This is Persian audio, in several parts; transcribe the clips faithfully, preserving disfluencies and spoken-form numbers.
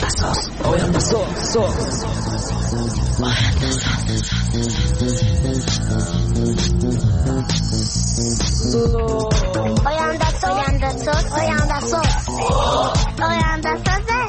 آینده‌ساز آینده‌ساز آینده‌ساز آینده‌ساز آینده‌ساز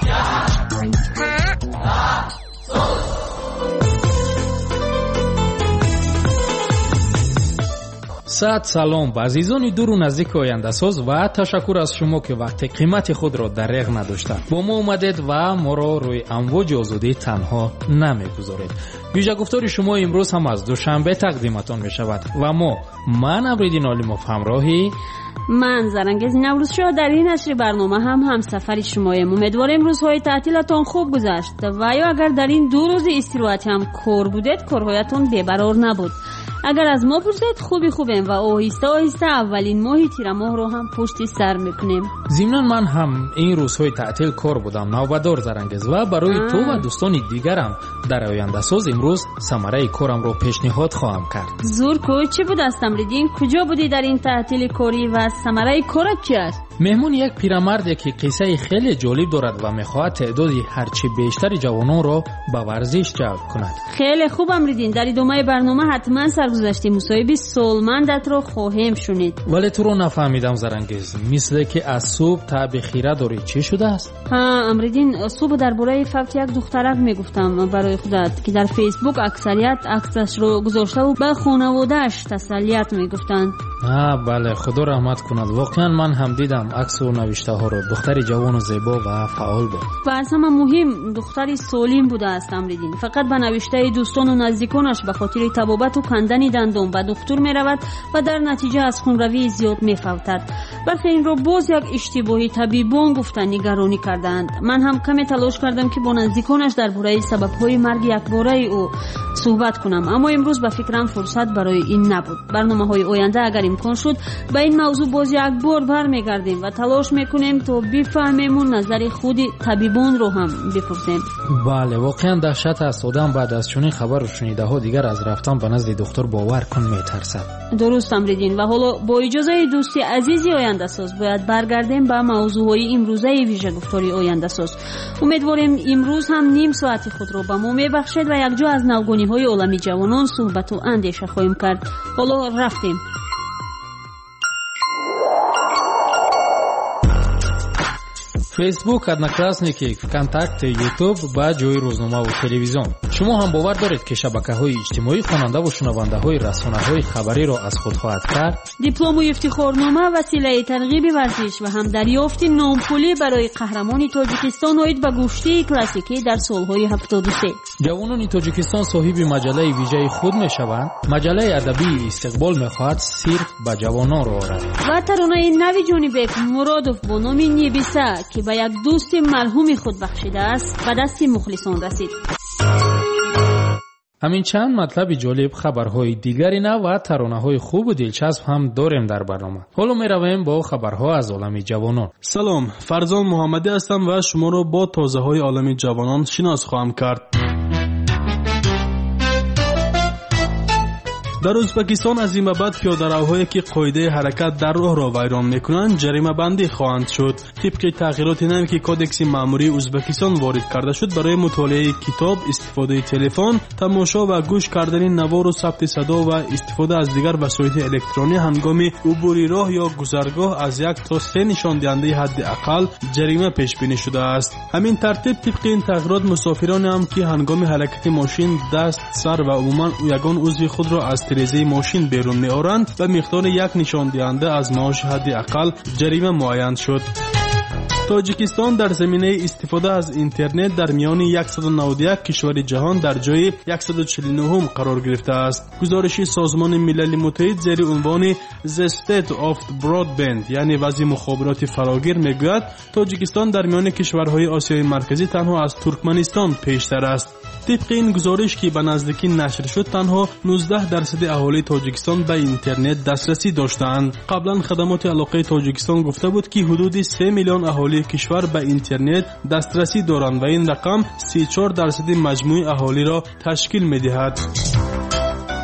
صد سلام به عزیزان دور و نزدیک آینده‌ساز و تشکر از شما که وقت قیمت خود را دریغ نداشتید. با ما اومدید و ما را روی امواج آزادی تنها نمیگذارید. ویژه گفتار شما امروز هم از دوشنبه تقدیمتان می شود و ما من امریدین عالیموف همراهی من زرنگز نوروز شد در این نشر برنامه هم همسفر شماییم. امیدواریم روزهای تعطیلتان خوب گذشت و یا اگر در این دو روز استراحت هم کار بودید کارهایتان بی‌قرار نبود. اگر از ما پرسید خوبی خوبیم و آهسته آهسته اولین ماه تیر ماه رو هم پشت سر میکنیم. ضمناً من هم این روزهای تعطیل کار بودم نوبدار زرنگز و برای آه. تو و دوستان دیگرم در آینده‌ساز امروز ثمره کارم رو پیشنهاد خواهم کرد. زور کو چی بود است امریدین؟ کجا بودی در این تعطیل کاری و ثمره کارت چی است؟ مهمون یک پیرمردی که قصه خیلی جالب دارد و میخواهد تعدادی هرچی بیشتر جوانان را به ورزش جلب کند. خیلی خوب امریدین، در ادامه برنامه حتما سرگذشت مصاحبه سالمندت را خواهیم شنید. ولی تو رو نفهمیدم زرنگز، مثل که از صبح تا به خیره داری چی شده است؟ ها امریدین، صبح درباره فوت یک دخترک میگفتم برای خودت که در فیسبوک اکثریت عکسش رو گذاشته و به خانواده‌اش تسلیت میگفتند. ها بله، خدا رحمت کند. واقعا من هم دیدم عکس و نوشته ها رو. دختری جوان و زیبا و فعال بود و از همه مهم دختری سالم بوده است امریدین. فقط به نوشته دوستان و نزدیکانش به خاطر تبابت و کندن دندان به دکتر می رود و در نتیجه از خونروی زیاد می فوتد. برخی این را باز یک اشتباهی طبیبان گفتن نگرانی کردند. من هم کمی تلاش کردم که با نزدیکانش درباره سبب‌های مرگ یکباره او صحبت کنم، اما امروز به فکرم فرصت برای این نبود. برنامه‌های آینده اگر امکان شد به این موضوع باز یک بار برمیگردیم و تلاش میکنیم تا بفهمیم و نظر خود طبیبان رو هم بپرسیم. بله واقعا دهشت است. آدم بعد از چنین خبر و شنیده ها دیگر از رفتن به نزد دکتر باور کن میترسد. درست امریدین و حالا با اجازه دوستی عزیزی آینده‌ساز باید برگردیم به موضوعهای امروزه ویژه گفتاری آینده‌ساز. امیدواریم امروز هم نیم ساعت خود رو به ما میبخشید و یک جا از نوگانی‌های عالمی جوانان صحبت و اندیشه خواهیم کرد. حالا رفتیم. فیسبوک، одноклассники، ВКонтакте، ютуб ба ҷои рӯзномаву телевизион. шумо ҳам бовар доред ки шабакаҳои иҷтимоӣ хонандаву шунавандаҳои расонаҳои хабариро аз худ хоҳад кард? диплому ифтихорнома василаи тарғиби варзиш ва ҳам дарёфти номпулӣ барои қаҳрамони тоҷикистон оид ба гӯштии классикӣ дар солҳои ҳафтоду се. ҷавонони тоҷикистон соҳиби маҷалаи вижаи худ мешаванд. маҷалаи адабии истиқбол мехоҳад сирф ба ҷавононро орад. ва таронаи нави ҷонибек муродов бо номи нибиса ки با یک دوست مرحوم خود بخشیده است به دست مخلصان رسید. همین چند مطلب جالب، خبرهای دیگری نه و ترانه‌های خوب و دلچسب هم داریم در برنامه. حالا می رویم با خبرها از عالم جوانان. سلام، فرزان محمدی هستم و شما را با تازه‌های عالم جوانان شناس خواهم کرد. در ازبکستان از این به بعد پیاده‌روهایی که قاعده حرکت در راه را ویران میکنند جریمه بندی خواهند شد. طبق تغییرات نوی که کودکس مأموری ازبکستان وارد کرده شد، برای مطالعه کتاب، استفاده تلفن، تماشا و گوش کردن نوار و ثبت صدا و استفاده از دیگر وسایل الکترونی هنگام عبور راه یا گذرگاه از یک تا سه نشان دهنده حداقل جریمه پیش بینی شده است. همین ترتیب طبق این تغییرات مسافران هم که هنگام حرکت ماشین دست، سر و عموما یگان عضو خود را از تریزه ماشین بیرون می آورند و مقدار یک نشان دهنده از معاش حداقل جریمه معین شد. تاجیکستان در زمینه استفاده از اینترنت در میان صد و نود و یک کشور جهان در جای صد و چهل و نه قرار گرفته است. گزارش سازمان ملل متحد زیر عنوان The State of Broadband یعنی وضع مخابرات فراگیر میگوید تاجیکستان در میان کشورهای آسیای مرکزی تنها از ترکمنستان پیشتر است. طبق این گزارش که به نزدیکی نشر شد تنها نوزده درصد اهالی تاجیکستان به اینترنت دسترسی داشتند. قبلا خدمات علاقه تاجیکستان گفته بود که حدود سه میلیون اهالی کشور به اینترنت دسترسی دارند و این رقم سی و چهار درصد مجموع اهالی را تشکیل می‌دهد.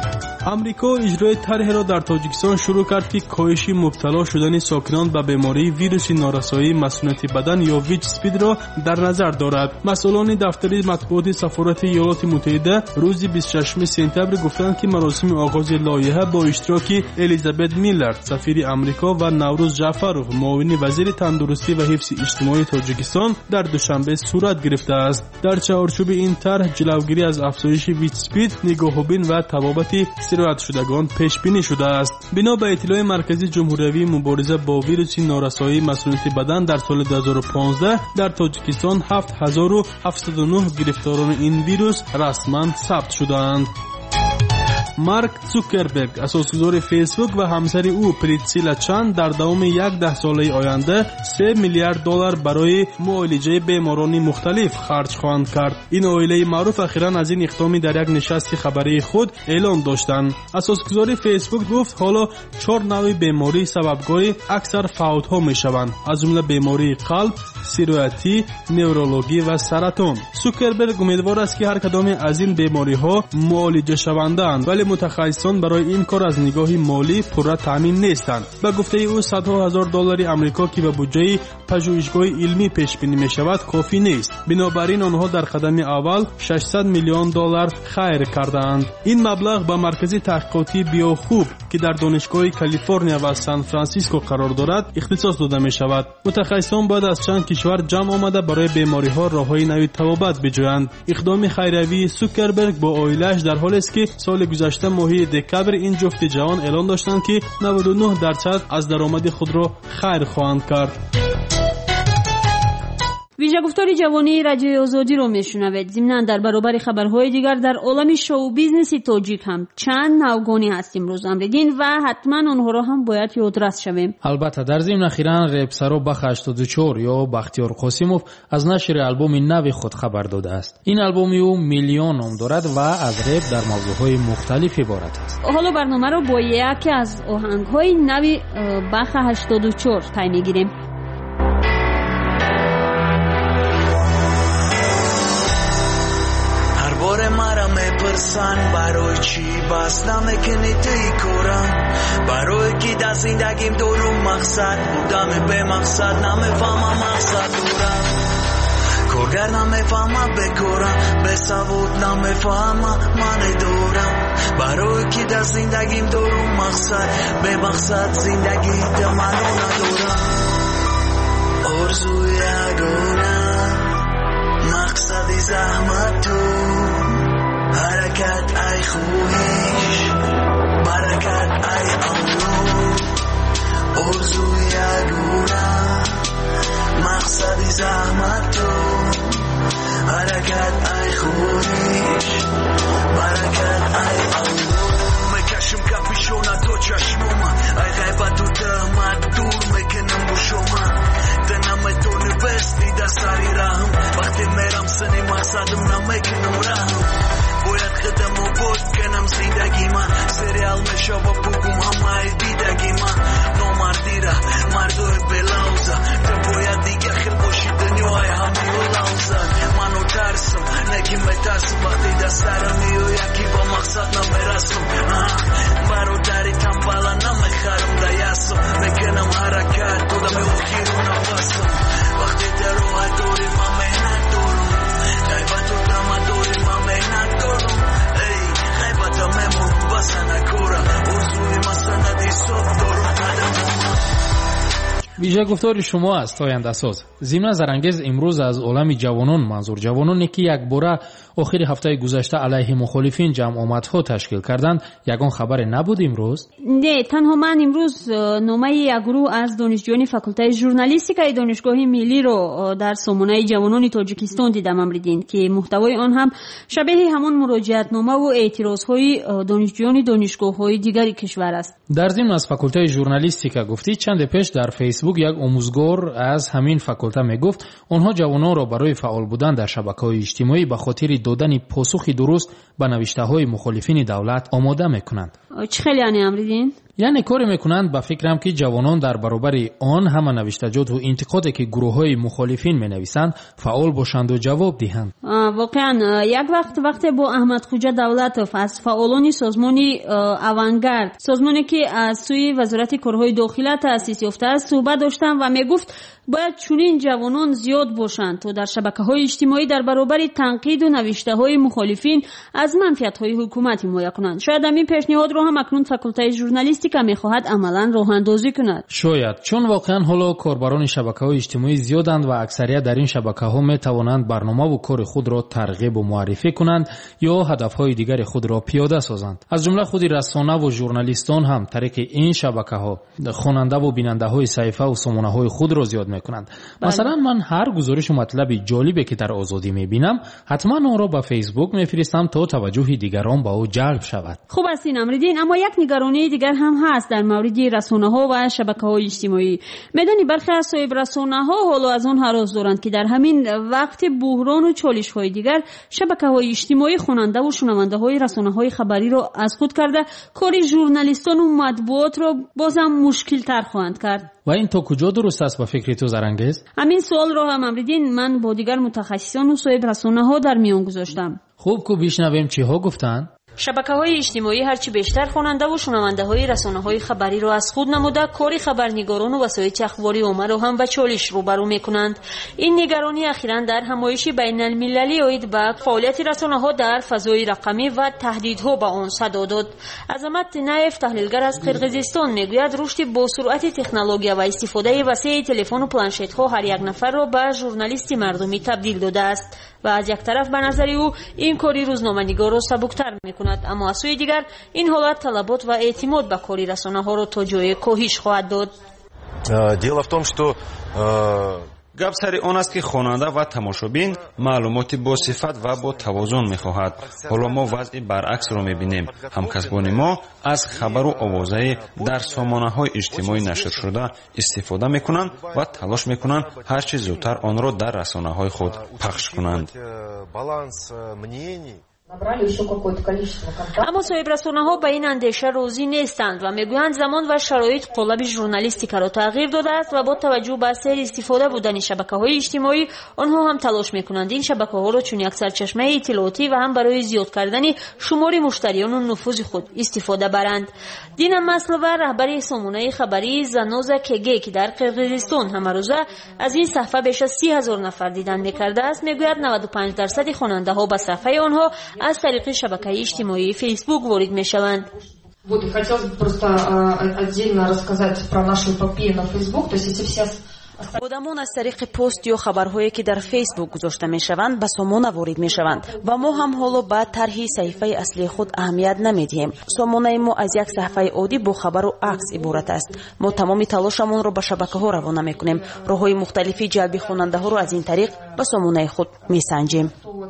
امریکا اجرای طرحی را در تاجیکستان شروع کرد که کاهش مبتلا شدن ساکنان به بیماری ویروس نارسایی مسئولیت بدن یا ویچ اسپید را در نظر دارد. مسئولان دفتر مطبوعات سفارت ایالات متحده روز بیست و ششم سپتامبر گفتند که مراسم آغاز لایحه با اشتراک الیزابت میلر سفیر امریکا و نوروز جعفرov معاون وزیر تندرستی و حفظ اجتماعی تاجیکستان در دوشنبه صورت گرفته است. در چارچوب این طرح جلوگیری از افزایش ویچ اسپید، نگاهبین و تبابت سرایت شدگان پیش بینی شده است. بنا به اطلاع مرکز جمهوری مبارزه با ویروس نارسایی مسئولیت بدن در سال دو هزار و پانزده در تاجیکستان هفت هزار و هفتصد و نه گرفتاران این ویروس رسما ثبت شدند. مارک زوکربرگ اساسگزار فیسبوک و همسر او پریتسیلا چان در دوام یک ده ساله آینده سه میلیارد دلار برای معالجه بیماران مختلف خرج خواهند کرد. این عائله معروف اخیراً از این اقدامی در یک نشست خبری خود اعلام داشتند. اساسگزار فیسبوک گفت حالا چهار نوع بیماری سببگاه اکثر فوت‌ها میشوند، از جمله بیماری قلب، سیرویتی، نورولوژی و سرطان. زوکربرگ امیدوار است که هر کدام از این بیماری‌ها معالجه شوندند، ولی متخصصان برای این کار از نگاه مالی پورا تامین نیستند. به گفته او صدها هزار دلار آمریکا که به بودجه پژوهشگاه علمی پیش بینی می شود کافی نیست. بنابراین آنها در قدم اول ششصد میلیون دلار خیر کردند. این مبلغ به مرکز تحقیقاتی بیوخوب که در دانشگاه کالیفرنیا و سان فرانسیسکو قرار دارد اختصاص داده می شود. متخصصان باید از چند کشور جمع آمده برای بیماری ها راههای نوی تبابت بجویند. اقدام خیروی زوکربرگ با عائله‌اش در حالی است که سال گذشته ماهی دکبر این جفت جوان اعلان داشتند که نود و نه درصد از درآمد خود را خیر خواهند کرد. ویژه گفتار جوانی رادیو آزادی رو میشنوید. ضمناً در برابر خبرهای دیگر در عالم شو بیزنس تاجیک هم چند نوگانی هست امروز امریدین و حتما اونها رو هم باید یادرس شویم. البته در ضمن اخیراً رپسرو بخ هشتاد و چهار یا بختیار قاسموف از نشر آلبوم نو خود خبر داده است. این آلبوم او میلیون نام دارد و از رپ در موضوعهای مختلف عبارت است. حالا برنامه رو با یکی از آهنگ‌های نو بخ هشتاد و چهار پی می‌گیریم. بار مرا میپرسن برای چی بس نمیکنی توی کارم، برای کی در زندگیم دارم مقصد بودم به مقصد نمیفهمم مقصد دارم، کارگر نمیفهمم بکارم به سواد نمیفهمم من دارم، برای کی در زندگیم دارم مقصد به مقصد زندگی دمانو ندارم، آرزوی یگانه مقصدی زحمت تو حرکت ای خویش برکت ای امنو، آرزوی یگانه مقصدی زحمت تو حرکت ای خویش برکت ای امنو، میکشم کپیشون تو چشموم ای غیبت و تهمت دور میکنم با شما دنم تو نوستی در سری رحم وقتی میرم سنی مقصدم نمیکنم رحم باید قدم و بود کنم زندگی من سریال میشه و بگم همه دیدگی من نامردی را مردوی بلاوزه تو باید دیگه خیل باشی دنیای همی و لاوزه منو ترسم نگی میترسم وقتی دسترم میو یکی با مقصد نمیرسم برادری تنبالا نمیخرم دیاسم میکنم حرکت کدام اوکی رو نفسم وقتی در روح دوری من مهنت دارم غیبت و دم دوری من مهنت دارم ای غیبت هممون بسنه کورم ارزوی مسندی صبح دارم قدم ویژه گفتار شما است آینده ساز. ضمن زرانگیز امروز از عالم جوانان منظور جوانانی که یک باره آخر هفته گذشته علیه مخالفین جمع آمدها تشکیل کردند یگان خبر نبود امروز؟ نه، تنها من امروز نامه یک گروه از دانشجویان فاکولته ژورنالیستیک دانشگاه ملی رو در سامانه جوانان تاجیکستان دیدم امریدین که محتوای آن هم شبیه همون مراجعت نامه و اعتراضهای دانشجویان دانشگاه‌های دیگر کشور است. در ضمن از فاکولته ژورنالیستیک گفتی چند پیش در فیسبوک یک آموزگار از همین فاکولته میگفت آنها جوانان را برای فعال بودن در شبکه‌های اجتماعی به خاطر دادن پاسخی درست به نوشته‌های مخالفین دولت آماده میکنند. چه خیلی یعنی امریدین؟ یعنی کاری میکنند با فکرم که جوانان در برابر آن همه نوشتجات و انتقادی که گروه‌های مخالفین مینویسند فعال باشند و جواب دهند. واقعا یک وقت وقتی با احمد خوجا دولتوف از فعالان سازمان اوانگارد، سازمانی که از سوی وزارت کارهای داخلی تأسیس یافته است، صحبت داشتم و میگفت باید چنین جوانان زیاد باشند تا در شبکه‌های اجتماعی در برابر تنقید و نوشته‌های مخالفین از منفعت‌های حکومت حمایت کنند. شاید همین پیشنهاد را هم اکنون فاکولته ژورنالیستیکا می‌خواهد عملاً راه‌اندازی کند. شاید چون واقعاً حالا کاربران شبکه‌های اجتماعی زیادند و اکثریت در این شبکه‌ها می‌توانند برنامه و کار خود را ترغیب و معرفی کنند یا هدف‌های دیگر خود را پیاده سازند. از جمله خود رسانه و ژورنالیستان هم طریق این شبکه‌ها خواننده و بیننده‌های صحیفه و سامانه‌های خود را زیاد می‌کنند. مثلا من هر گزارش و مطلبی جالبی که در آزادی می‌بینم حتما آن را به فیسبوک می‌فرستم تا توجه دیگران به او جلب شود. خوب است این امردین، اما یک نگرانی دیگر هم هست در مورد رسانه‌ها و شبکه‌های اجتماعی. می‌دانی برخی از صاحب رسانه‌ها حالا از آن هراس دارند که در همین وقت بحران و چالش‌های دیگر شبکه‌های اجتماعی خواننده و شنونده‌های رسانه‌های خبری را از خود کرده کار ژورنالیستان و مطبوعات را بازم مشکل‌تر خواهند کرد. و این تا کجا درست است به فکر تو زرنگیز؟ همین سوال را هم امریدین من با دیگر متخصصان و صاحب رسانه‌ها در میان گذاشتم. خوب کو بشنویم چی ها گفتند. شبکه‌های اجتماعی هرچی بیشتر خواننده و شنونده‌های رسانه‌های خبری را از خود نموده کاری خبرنگاران و وسایل اخباری عامه را هم به چالش روبرو می‌کنند. این نگرانی اخیراً در همایش بین‌المللی اید به فعالیت رسانه‌ها در فضای رقمی و تهدیدها به آن صدا داد. عظمت نایف تحلیلگر از قرقیزستان میگوید رشد با سرعت تکنولوژی و استفاده وسیع تلفن و پلنشت‌ها هر یک نفر را به ژورنالیست مردمی تبدیل داده است و از یک طرف به نظر او این کاری روزنامه‌نگار را سبکتر می‌کند، اما از سوی دیگر این حالت طلبات و اعتماد به کاری رسانه‌ها را تا جای کاهش خواهد داد. дело в том что гап сари он аст ки хонанда ва тамошобин маълумоти босифат ва бо тавозун мехоҳад. ҳоло мо вазъи баръаксро мебинем. ҳамкасбони мо аз хабару овозаи дар сомонаҳои иҷтимоӣ нашршуда истифода мекунанд ва талош мекунанд ҳарчи зудтар онро дар расонаҳои худ пахш кунанд. اما صاحب رسانه‌ها به این اندیشه راضی نیستند و میگویند زمان و شرایط قالب ژورنالیستیکا را تغییر داده است و با توجه به سیر استفاده بودن شبکه‌های اجتماعی آنها هم تلاش میکنند این شبکه‌ها را چون یک سرچشمه اطلاعاتی و هم برای زیاد کردن شمار مشتریان و نفوذ خود استفاده برند. دینا مسلوه رهبر سامانه خبری زنوزا کگی که در قرقیزستان همه روزه از این صفحه بیش از سی هزار نفر دیدن میکرده است میگوید نود و پنج درصد خواننده‌ها به صفحه آنها از طریق شبکه اجتماعی فیسبوک وارد میشوند. Вот и хотелось бы просто отдельно рассказать про нашу эпопею на Facebook, то есть эти все آدمان از طریق پست یا خبرهایی که در فیسبوک گذاشته میشوند به سامانه وارد میشوند و ما هم حالا به طرح صحیفه اصلی خود اهمیت نمیدیم. سامانه ما از یک صفحه عادی با خبر و عکس عبارت است. ما تمام تلاشمون رو به شبکه‌ها روانه میکنیم. راههای مختلفی جلب خواننده ها رو از این طریق به سامانه خود میسنجیم.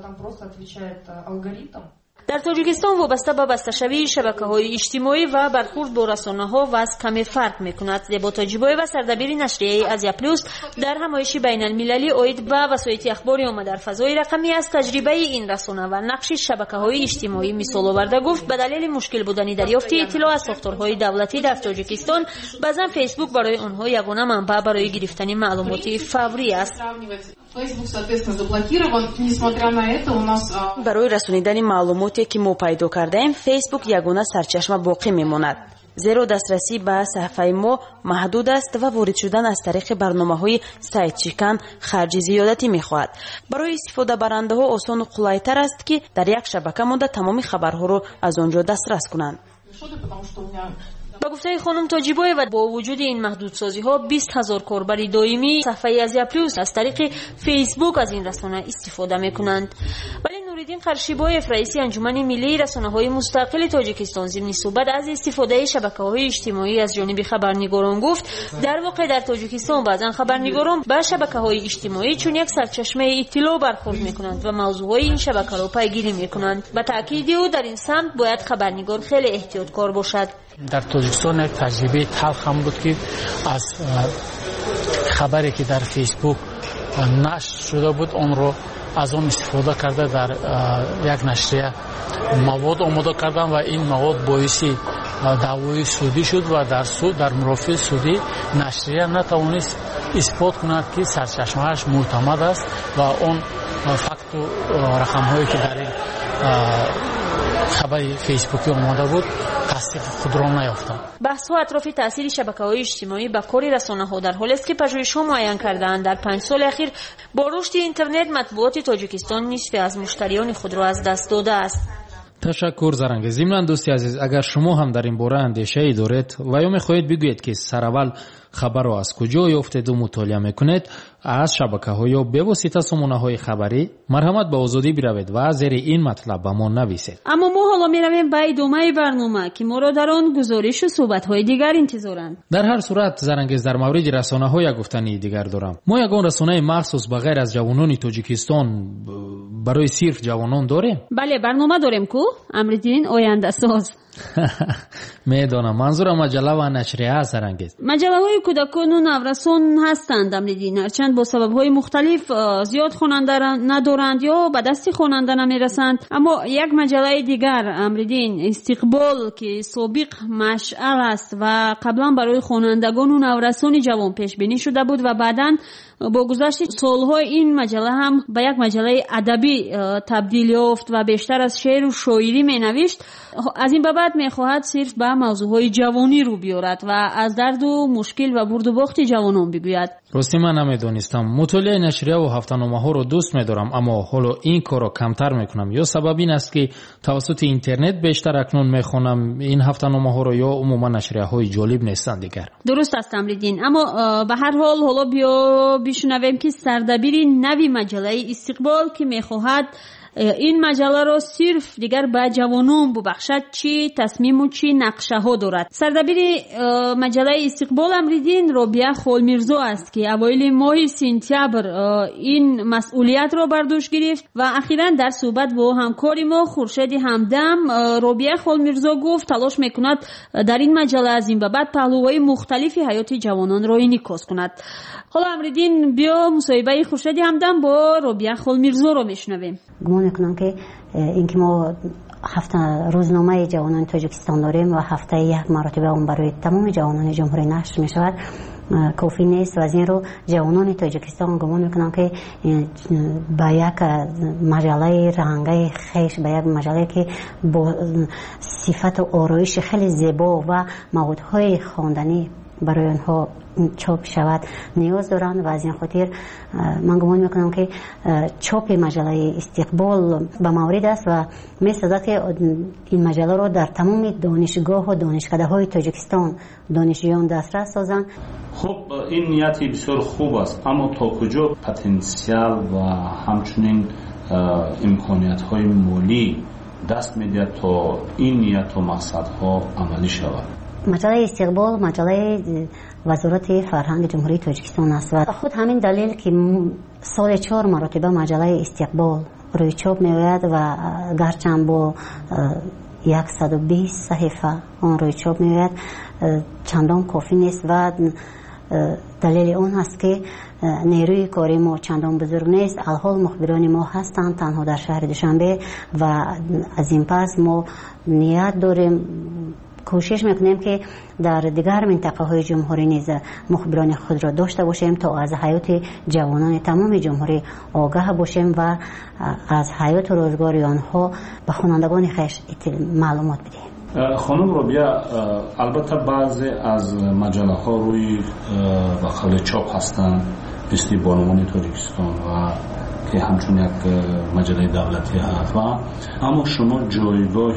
در تاجیکستان وابسته به بسته‌شوی شبکه‌های اجتماعی و برخورد با رسانه‌ها وضع کمی فرق می‌کند. زیبا تاجیبای و سردبیر نشریه آزیا پلوس در همایش بین‌المللی اید به وسایل اخباری آمده در فضای رقمی از تجربه این رسانه و نقش شبکه‌های اجتماعی مثال آورده گفت به دلیل مشکل بودن دریافت اطلاع از ساختارهای دولتی در تاجیکستان بعضا فیسبوک برای آنها یگانه منبع برای گرفتن معلومات فوری است. برای رسانیدن معلوماتی که ما پیدا کردیم فیسبوک یگانه سرچشمه باقی میماند. زیرا دسترسی به صفحه ما محدود است و وارد شدن از طریق برنامه‌های سایت چیکن خرج زیادتی می‌خواهد. برای استفاده برنده ها آسان و قلای‌تر است که در یک شبکه مانده تمام خبرها را از آنجا دسترس کنند. با گفته خانم تاجیبای و با وجود این محدودسازی ها بیست هزار کاربر دائمی صفحه آزیا پلوس از طریق فیسبوک از این رسانه استفاده میکنند. ولی نوریدین قرشیبایف رئیس انجمن ملی رسانه‌های مستقل تاجیکستان ضمن صحبت از استفاده شبکه‌های اجتماعی از جانب خبرنگاران گفت در واقع در تاجیکستان بعضا خبرنگاران با شبکه‌های اجتماعی چون یک سرچشمه اطلاع برخورد میکنند و موضوعهای این شبکه را پیگیری میکنند. به تاکید او در این سمت باید خبرنگار خیلی احتیاطکار باشد. در تاجیکستان یک تجربه تلخ هم بود که از خبری که در فیسبوک نشر شده بود اون رو از اون استفاده کرده در یک نشریه مواد آماده کردن و این مواد باعث دعوای سودی شد و در سود در مرافع سودی نشریه نتوانست اثبات کند که سرچشمه‌اش معتمد است و اون فکت و رقم‌هایی که در این خبر فیسبوکی آماده بود تصدیق خود را نیافتند. بحث‌ها اطراف تأثیر شبکه‌های اجتماعی به کار رسانه‌ها در حالی است که پژوهش‌ها معین کرده‌اند در پنج سال اخیر با رشد اینترنت مطبوعات تاجیکستان نصف از مشتریان خود را از دست داده است. تشکر زرنگ. ضمن دوستی عزیز، اگر شما هم در این باره اندیشه‌ای دارید و یا می‌خواهید بگویید که سراول خبر را از کجا یافتید و مطالعه می‌کنید، از شبکه‌ها یا به واسطه سامانه‌های خبری مرحمت به آزادی بروید و زیر این مطلب به ما نویسید. اما ما حالا می‌رویم به ادامه برنامه که ما را در آن گزارش و صحبت‌های دیگر انتظارند. در هر صورت زرنگ، در مورد رسانه‌ها یک گفتنی دیگر دارم. ما یگان رسانه مخصوص به غیر از جوانان تاجیکستان برای صرف جوانان داریم؟ بله، برنامه داریم کو امردین آینده ساز. میدانم منظورم مجله و نشریه است. زرنگ، مجله‌های کودکان و نورسان هستند امردین، هرچند با سبب‌های مختلف زیاد خواننده ندارند یا به دست خواننده نمیرسند. اما یک مجله دیگر امردین، استقبال، که سابق مشعل است و قبلا برای خوانندگان و نورسان جوان پیش بینی شده بود و بعداً با گذشت سالها این مجله هم به یک مجله ادبی تبدیل یافت و بیشتر از شعر و شاعری می نوشت. از این به بعد می خواهد صرف به موضوعهای جوانی رو بیارد و از درد و مشکل و برد و باخت جوانان بگوید. راستی من نمیدونستم. مطالعه نشریه و هفته‌نامه ها رو دوست می‌دارم، اما حالا این کارو کمتر میکنم. یا سبب این است که توسط اینترنت بیشتر اکنون میخونم این هفته‌نامه ها رو، یا عموما نشریه های جالب نیستند دیگر. درست است امردین، اما به هر حال حالا بیا بشنویم که سردبیر نوی مجله استقبال که میخواهد این مجله را صرف دیگر به جوانان ببخشد چی تصمیم و چی نقشه ها دارد. سردبیر مجله استقبال امردین رابعه خالمیرزا است که اوایل ماه سپتامبر این مسئولیت را بر دوش گرفت و اخیراً در صحبت با همکار ما خورشید همدم رابعه خالمیرزا گفت تلاش میکند در این مجله از این به بعد پهلوهای مختلفی حیات جوانان را انعکاس کند. حالا امردین بیا مصاحبه خورشید همدم با رابعه خالمیرزا را میشنویم. گمان میکنم که اینکه ما هفته روزنامه جوانان تاجیکستان داریم و هفته یک مرتبه اون برای تمام جوانان جمهوری نشر می شود کافی نیست و از این رو جوانان تاجیکستان گمان میکنم که با یک مجله رنگی خیش، با یک مجله که با صفت و آرایش خیلی زیبا و موادهای خواندنی برای آنها چاپ شود نیاز دارند و از این خاطر من گمان میکنم که چاپ مجله استقبال به مورد است و می‌سازد که این مجله را در تمام دانشگاه و دانشکده های تاجیکستان دانشجویان دسترس سازند. خب این نیتی بسیار خوب است، اما تا کجا پتانسیل و همچنین امکانیت های مالی دست می‌دهد تا این نیت و مقصدها عملی شود؟ مجله استقبال مجله وزارت فرهنگ جمهوری تاجیکستان است و خود همین دلیل که سال چهار مرتبه مجله استقبال روی چاپ می‌آید و گرچند با صد و بیست صحیفه آن روی چاپ می‌آید چندان کافی نیست و دلیل اون است که نیروی کاری ما چندان بزرگ نیست. الحال مخبران ما هستند تنها در شهر دوشنبه و از این پس ما نیت داریم، کوشش میکنیم که در دیگر منطقه های جمهوری نیز مخبران خود را داشته باشیم تا از حیات جوانان تمام جمهوری آگاه باشیم و از حیات و روزگار آنها به خوانندگان خویش معلومات بدهیم. خانم رابعه، البته بعضی از مجله ها روی بخل چاپ هستند مثل بانوان تاجیکستان و که همچون یک مجله دولتی هست و اما شما جایگاه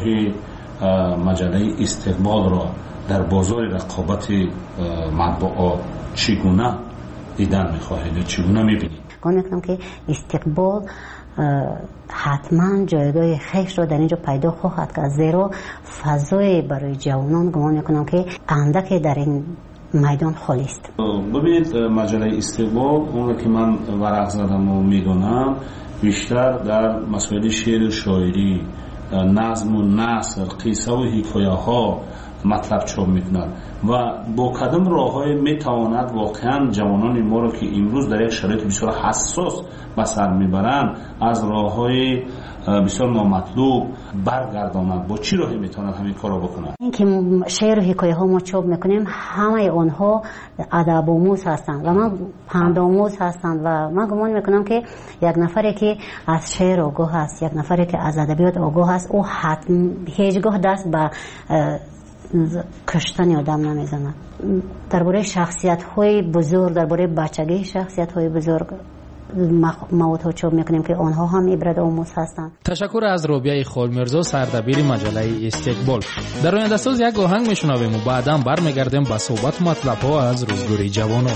مجله استقبال را در بازار رقابت مطبوعات چگونه دیدن می‌خواهید، چگونه می‌بینید؟ گمان می‌کنم که استقبال حتما جایگاه خیش را در اینجا پیدا خواهد کرد، زیرا فضای برای جوانان گمان می‌کنم که اندک در این میدان خالی است. ببینید مجله استقبال اون که من ورق زدم و میدونم بیشتر در مسائل شعر و شاعری، نظم و نثر، قصه و حکایه ها مطلب چاپ میکنند و با کدام راههای میتواند واقعا جوانان ما را که امروز در یک شرایط بسیار حساس به سر میبرند از راههای بسیار نامطلوب برگرداند، با چی راهی میتواند همین کار را بکنند؟ اینکه شعر و حکایه ها ما چاپ میکنیم همه اونها ادب آموز هستند و من پند آموز هستند و من گمان میکنم که یک نفری که از شعر آگاه است، یک نفری که از ادبیات آگاه است، او حتم هیچگاه دست به کشتن آدم نمیزند. درباره شخصیت های بزرگ، درباره بچگی شخصیت های بزرگ مواد ها چاپ میکنیم که آنها هم عبرت آموز هستند. تشکر از رابعه خالمرزا، سردبیر مجله استقبال. در آینده ساز یک آهنگ میشنویم و بعدا برمیگردیم به صحبت مطلب ها از روزگاری جوانان.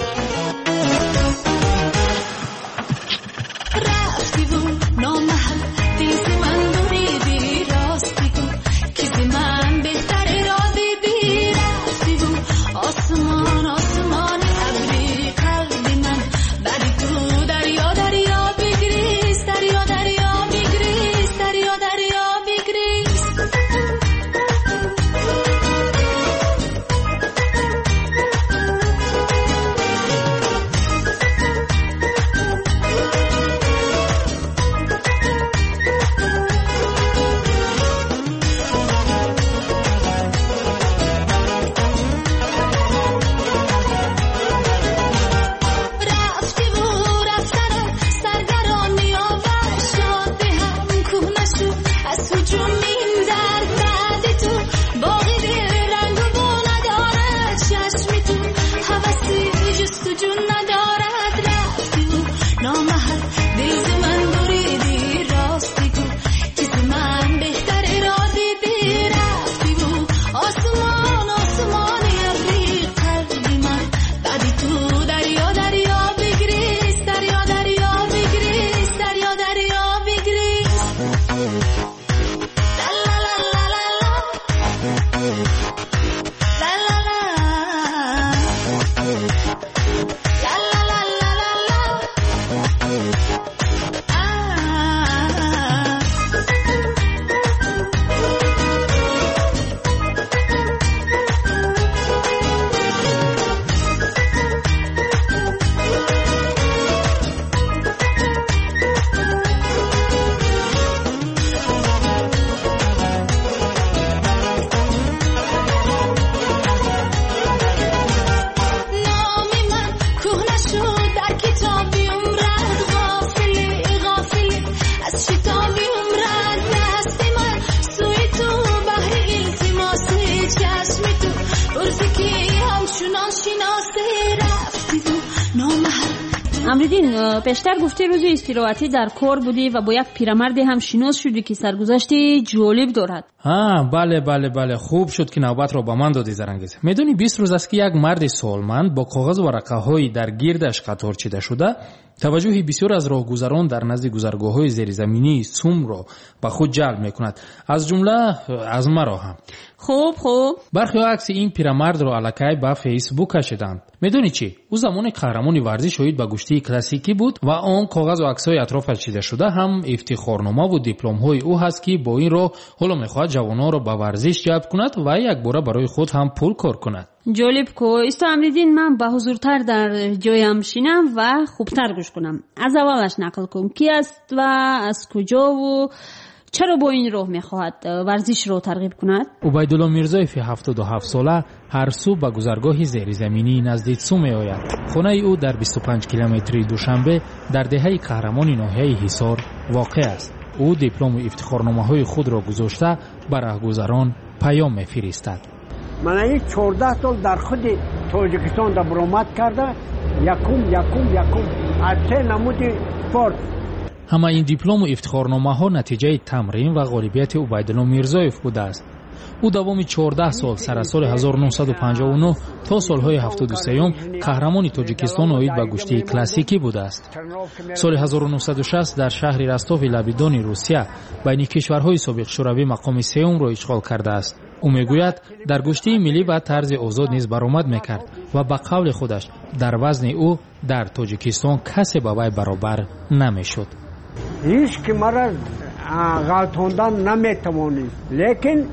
امریدین، پیشتر گفتی روز استراحتی در کار بودی و با یک پیرمرد هم شناس شدی که سرگذشتی جالب دارد. ها بله بله بله خوب شد که نوبت را با من دادی زرنگیز. میدونی بیست روز است که یک مرد سالمند با کاغذ و ورقه‌های در گردش قطار چیده شده توجه بسیار از راهگذران در نزد گذرگاه‌های زیرزمینی سوم را به خود جلب می‌کند، از جمله از مرا هم. خوب خوب برخی عکس این پیرمرد را الکی به فیسبوک کشیدند. میدونی چی؟ او زمان قهرمانی ورزش شهید به گشتی کلاسیکی بود و آن کاغذ و عکس‌های اطرافش چیده شده هم افتخارنامه و دیپلم‌های او هست که با این راه حالا می‌خواهد جوانان را به ورزش جلب کند و یک باره برای خود هم پول کار کند. جالب کو است امریدین، من به حضورتر در جایم شینم و خوبتر گوش کنم. از اولش نقل کن کی است و از کجا و چرا با این راه میخواهد ورزش رو ترغیب کند؟ عبیدالله میرزایف هفتاد و هفت ساله هر صبح به گذرگاه زیرزمینی نزدیک سو میآید. خانه او در بیست و پنج کیلومتری دوشنبه در دهه قهرمانی ناحیه حصار واقع است. او دیپلم و افتخارنامه‌های خود را گذاشته به راهگذران پیام می‌فرستد. من این چهارده سال در خود تاجیکستان را برآمد کرده، یکم یکم یکم از سه نمود سپورت. همه این دیپلم و افتخارنامه ها نتیجه تمرین و غالبیت عبیدالله میرزایف بوده است. او دوام چهارده سال سر از سال هزار و نهصد و پنجاه و نه تا سالهای هفتاد و سه قهرمان تاجیکستان آید به گشتی کلاسیکی بوده است. سال هزار و نهصد و شصت در شهر رستاف لبیدان روسیه بین کشورهای سابق شوروی مقام سوم را اشغال کرده است. او میگوید در گشتی ملی و طرز آزاد نیز برآمد میکرد و به قول خودش در وزن او در تاجیکستان کسی با وی برابر نمیشد. هیچ که مرا غلطاندن نمیتوانید، لیکن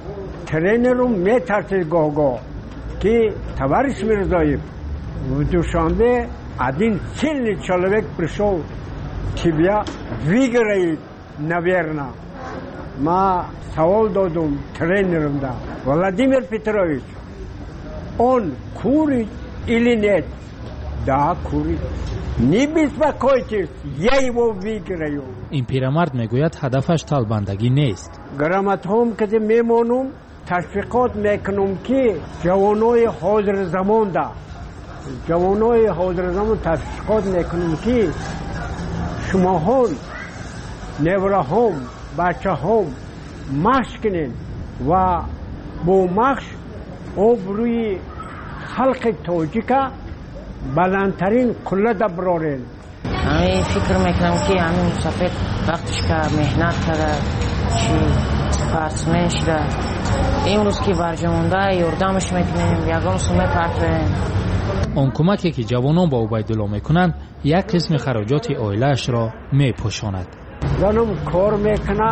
тренером метарсид гоҳ-гоҳ ки товарищ Мирзоев в Душанбе один сильный человек пришел, тебя выиграет, наверное. Ма савол додум тренерам, да, Владимир Петрович, он курит или нет? Да, курит. Не беспокойтесь, я его выиграю. ин пирамард мегӯяд ҳадафаш талбандагӣ нест. грамотаҳом ки мемонум, ташвиқот мекунум ки ҷавонои ҳозирзамонда ҷавонои ҳозирзамон ташвиқот мекунум ки шумоҳон невраҳом бачаҳом машқ кунед ва бо машқ обрӯи халқи тоҷика баландтарин қуллада бироред. ҳамин фикр мекунам ки ҳамин мусафир вақтиш ка меҳнат када чи спортсмен шуда имрӯз ки барҷамонда ёрдамаш мекунем, ягон суме партоем. он кӯмаке ки ҷавонон ба Убайдулло мекунанд як қисми хароҷоти оилаашро мепӯшонад. занам кор мекуна,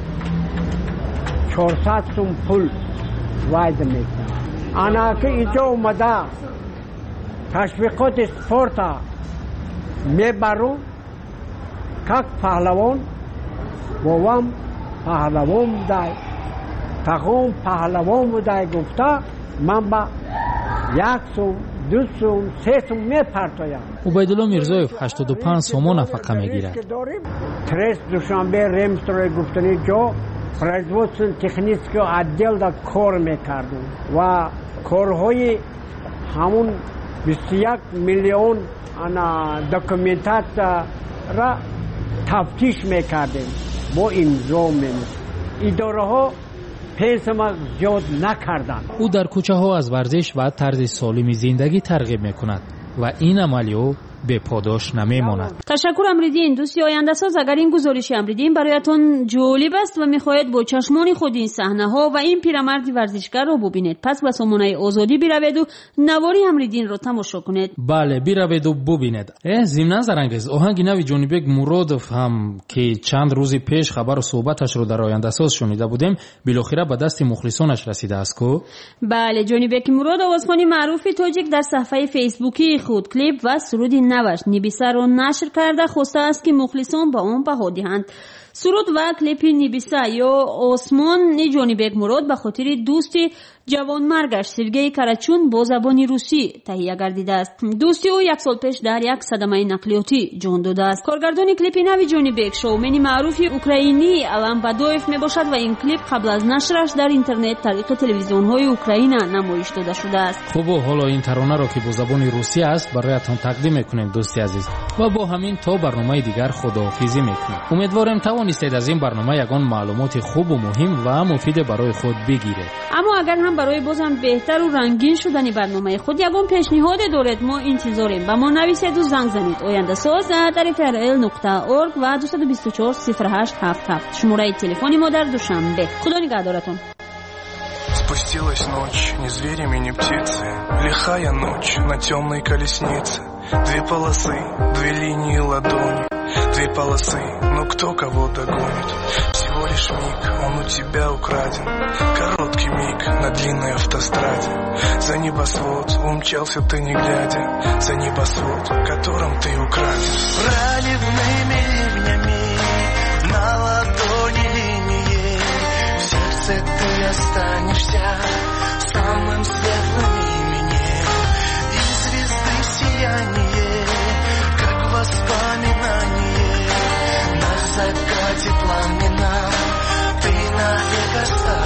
чорсад сум пул вайда мекуна. ана ки инҷо омада ташвиқоти спорта мебару как паҳлавон, бовам паҳлавон будай, тағом паҳлавон будай гуфта ман ба як сум ду сум се сум мепартоям. Убайдулло Мирзоев ҳаштоду панҷ сомон нафақа мегирад. Трест Душанбе ремстрои гуфтани ҷо производствен технический отдел да кор мекардум ва корҳои ҳамун бисту як миллион ана документатра тафтиш мекардем, бо имзо менӯшем. идораҳо пенсияма зиёд накарданд. ӯ дар кӯчаҳо аз варзиш ва тарзи солими зиндагӣ тарғиб мекунад ва ин амали ӯ беподош намемонад. ташаккур Амриддин. дӯсти ояндасоз, агар ин гузориши Амриддин бароятон ҷолиб аст ва мехоҳед бо чашмони худ ин саҳнаҳо ва ин пирамарди варзишгарро бубинед, пас ба сомонаи озодӣ бираведу навори Амриддинро тамошо кунед. бале, бираведу бубинед. э зимнан зарангез, оҳанги нави Ҷонибек Муродов ҳам ки чанд рӯзи пеш хабару суҳбаташро дар ояндасоз шунида будем, билохира ба дасти мухлисонаш расидааст ку? бале, Ҷонибек Мурод овозхони маъруфи тоҷик дар саҳифаи фейсбукии худ клип ва суруди наваш Нибисаро нашр карда хостааст ки мухлисон ба он баҳо диҳанд. суруд ва клипи Нибиса ё осмон Ҷонибек Мурод ба хотири дӯсти ҷавонмаргаш Сергей Карачун бо забони русӣ таҳия гардидааст. дӯсти ӯ як сол пеш дар як садамаи нақлиётӣ ҷон додааст. Коргардони клипи нави Ҷонибек, шоумени маъруфи украинӣ Алам Бадоев мебошад ва ин клип қабл аз нашраш дар интернет тариқи телевизионҳои Украина намоиш дода шудааст. хубу, ҳоло ин таронаро ки бо забони русӣ аст бароятон тақдим мекунем дӯсти азиз ва бо ҳамин то барномаи дигар худоҳофизӣ мекунем. умедворем тавонистед аз ин барнома ягон маълумоти хубу муҳим ва муфиде барои худ бигиред. аммо агар ҳам барои бозам беҳтару рангин шудани барномаи худ ягон пешниҳоде доред, мо интизорем. ба мо нависед у занг занед. ояндасоз дар эф ар эл нуқта орг ва ду ду чор сифр ҳашт ҳафт ҳафт шумораи телефони мо дар Душанбе. худо нигаҳдоратон. Спустилась ночь, ни зверями, ни птицы, лихая ночь на темной колеснице. Две полосы, две линии ладони, две полосы, но кто кого догонит? Всего лишь миг, он у тебя украден, короткий миг на длинной автостраде. За небосвод умчался ты не глядя, за небосвод, которым ты украден. Проливными ливнями на ладони линии, в сердце ты останешься самым светлым именем. И звезды сияние, как воспоминание, на закате пламена ты навек остаешься.